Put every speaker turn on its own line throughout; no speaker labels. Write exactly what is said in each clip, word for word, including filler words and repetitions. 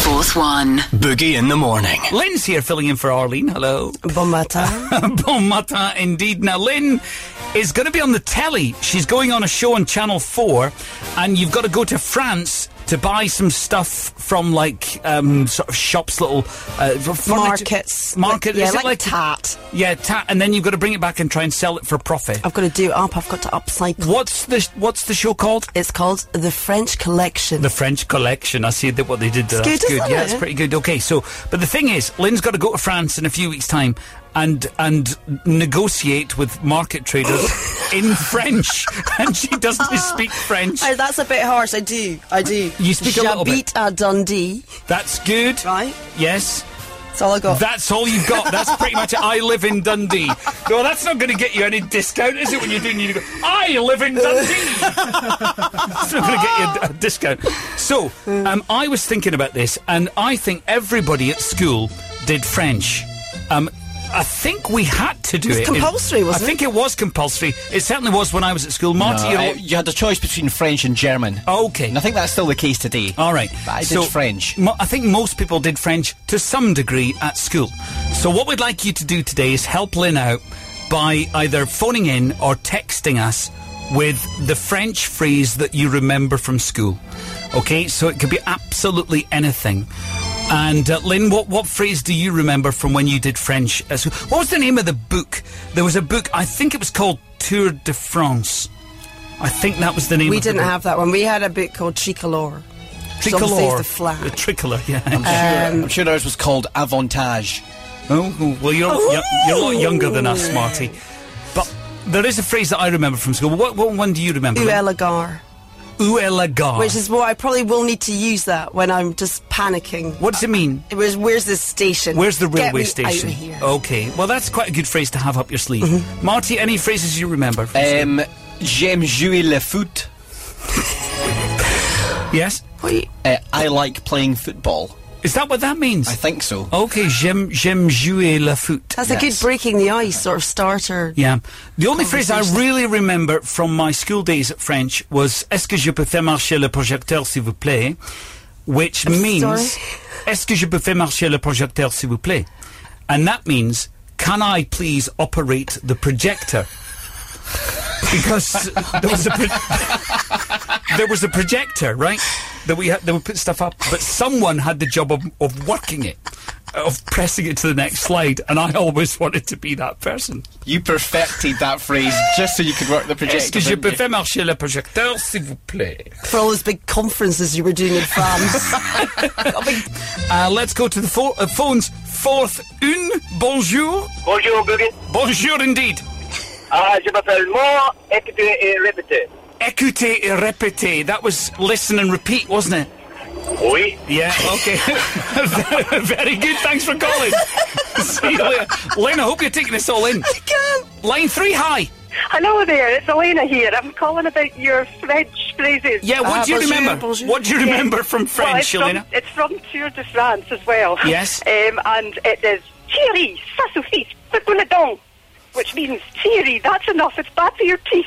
Fourth One.
Boogie in the morning.
Lynn's here filling in for Arlene. Hello.
Bon matin.
Bon matin indeed. Now, Lynn is going to be on the telly. She's going on a show on Channel four, and you've got to go to France to buy some stuff from, like, um, sort of shops, little... Uh,
Markets.
Market.
Like, yeah,
is
like,
it like
Tat.
Yeah, Tat, and then you've got to bring it back and try and sell it for profit.
I've got to do it up. I've got to upcycle.
What's the What's the show called?
It's called The French Collection.
The French Collection. I see that what they did there.
It's
That's
good,
good.
isn't
Yeah,
it?
it's pretty good. Okay, so, but the thing is, Lynn's got to go to France in a few weeks' time and and negotiate with market traders in French, and she doesn't speak French.
Oh, that's a bit harsh. I do. I do.
You speak a little bit.
J'habite à Dundee.
That's good.
Right.
Yes.
That's all I got.
That's all you've got. That's pretty much it. I live in Dundee. No, that's not going to get you any discount, is it, when you're doing... You go, I live in Dundee. It's not going to get you a, a discount. So, um, I was thinking about this, and I think everybody at school did French. Um... I think we had to do
It was
it.
compulsory, wasn't
I think it was compulsory. It certainly was when I was at school. Marty,
No,
you're...
uh, you had a choice between French and German.
Okay.
And I think that's still the case today.
All right.
But I did
So,
French.
Mo- I think most people did French to some degree at school. So what we'd like you to do today is help Lynn out by either phoning in or texting us with the French phrase that you remember from school. Okay? So it could be absolutely anything. And, uh, Lynn, what, what phrase do you remember from when you did French at school? What was the name of the book? There was a book, I think it was called Tour de France. I think that was the name
We
of the
didn't
book.
have that one. We had a book called Tricolore.
Tricolore.
Obviously it's the flag.
The tricolor, yeah.
I'm, sure, I'm sure ours was called Avantage.
Oh, oh, well, you're, you're, you're a lot younger than us, Marty. But there is a phrase that I remember from school. What, what one do you remember?
Où est la gare?
Où est la gare?
Which is what I probably will need to use that when I'm just panicking.
What does it mean?
It was, where's this station?
Where's the
Get
railway
me
station?
out of here.
Okay, well, that's quite a good phrase to have up your sleeve.
Mm-hmm.
Marty, any phrases you remember from school?
Um, J'aime jouer le foot.
Yes?
What are you-
Uh, I like playing football.
Is that what that means?
I think so.
Okay, j'aime, j'aime jouer le foot.
That's a good
Yes.
breaking the ice sort of starter.
Yeah. The only phrase I
Conversation.
really remember from my school days at French was Est-ce que je peux faire marcher le projecteur, s'il vous plaît? Which
I'm
means
sorry?
Est-ce que je peux faire marcher le projecteur, s'il vous plaît? And that means, can I please operate the projector? Because there was a pro- there was a projector, right? That we had, that would put stuff up, but someone had the job of, of working it, of pressing it to the next slide, and I always wanted to be that person.
You perfected that phrase just so you could work the projector.
Est-ce que je
didn't
peux
you?
faire marcher le projecteur, s'il vous plaît?
For all those big conferences you were doing in France.
Uh, let's go to the pho- uh, phones. Fourth une. Bonjour.
Bonjour, Boogie.
Bonjour indeed.
Ah, je m'appelle Mo, écoutez et répétez.
Écoutez et répétez. That was listen and repeat, wasn't it?
Oui.
Yeah, okay. Very good, thanks for calling. See you later. Lynn, I hope you're taking this all in.
I can't.
Line three, hi.
Hello there, it's Elena here. I'm calling about your French phrases.
Yeah, what
Ah,
do you
bonjour,
remember?
bonjour.
What do you remember from
Well,
French,
it's, from,
Elena?
it's from Tour de France as well.
Yes.
Um, and it is Thierry, ça suffit, c'est pour le don. Which means, Thierry, that's enough, it's bad for your teeth.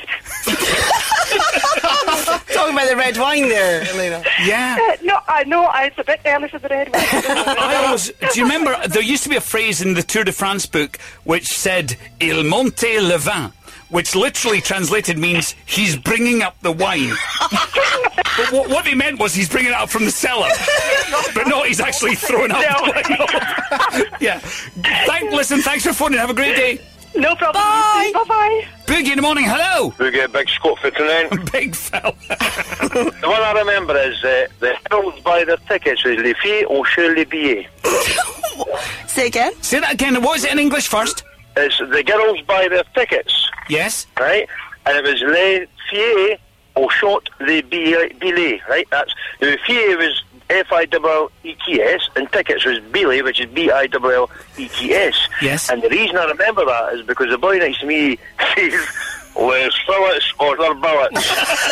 Talking about the red wine there, Elena.
Yeah.
Uh, no, I know, I- it's a bit early for the red one.
I always, do you remember, there used to be a phrase in the Tour de France book which said, Il monte le vin, which literally translated means, he's bringing up the wine. But what, what he meant was he's bringing it up from the cellar. But no, he's actually throwing up
No.
the wine. Yeah. Thank, listen, thanks for phoning. Have a great day.
No problem.
Bye.
Bye-bye.
Boogie in the morning, hello.
Boogie, big Scott for tonight.
Big fella.
The one I remember is uh, the girls buy their tickets with les filles ont sur les billets.
Say again.
Say that again. What is it in English first?
It's the girls buy their tickets,
Yes.
right? And it was les filles ont short les billets, billets, right? That's the filles was F I L E T S and tickets was billet, which is B I L L E T S.
Yes.
And the reason I remember that is because the boy next to me says, "Where's fillets or their billets?"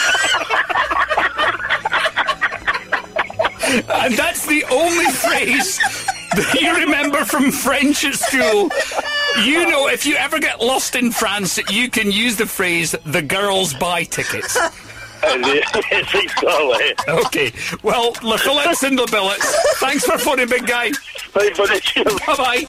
And that's the only phrase that you remember from French at school. You know, if you ever get lost in France, you can use the phrase, the girls buy tickets.
Thanks, Charlie.
Okay. Well, Le Phillips and Le Billets, thanks for phoning, big guy.
Bye, buddy.
Bye-bye.